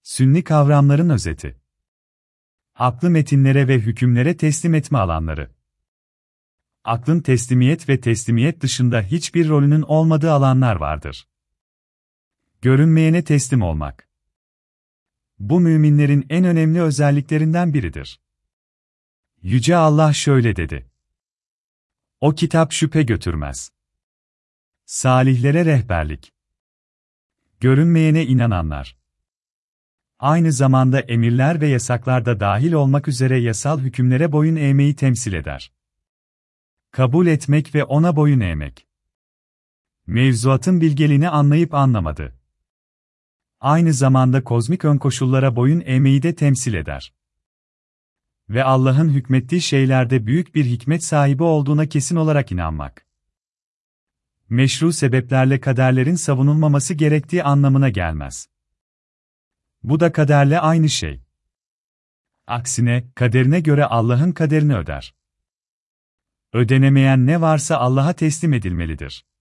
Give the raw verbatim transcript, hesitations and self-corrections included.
Sünni kavramların özeti. Aklı metinlere ve hükümlere teslim etme alanları. Aklın teslimiyet ve teslimiyet dışında hiçbir rolünün olmadığı alanlar vardır. Görünmeyene teslim olmak. Bu müminlerin en önemli özelliklerinden biridir. Yüce Allah şöyle dedi: O kitap şüphe götürmez. Salihlere rehberlik. Görünmeyene inananlar. Aynı zamanda emirler ve yasaklar da dahil olmak üzere yasal hükümlere boyun eğmeyi temsil eder. Kabul etmek ve ona boyun eğmek. Mevzuatın bilgeliğini anlayıp anlamadı. Aynı zamanda kozmik önkoşullara boyun eğmeyi de temsil eder. Ve Allah'ın hükmettiği şeylerde büyük bir hikmet sahibi olduğuna kesin olarak inanmak. Meşru sebeplerle kaderlerin savunulmaması gerektiği anlamına gelmez. Bu da kaderle aynı şey. Aksine, kaderine göre Allah'ın kaderini öder. Ödenemeyen ne varsa Allah'a teslim edilmelidir.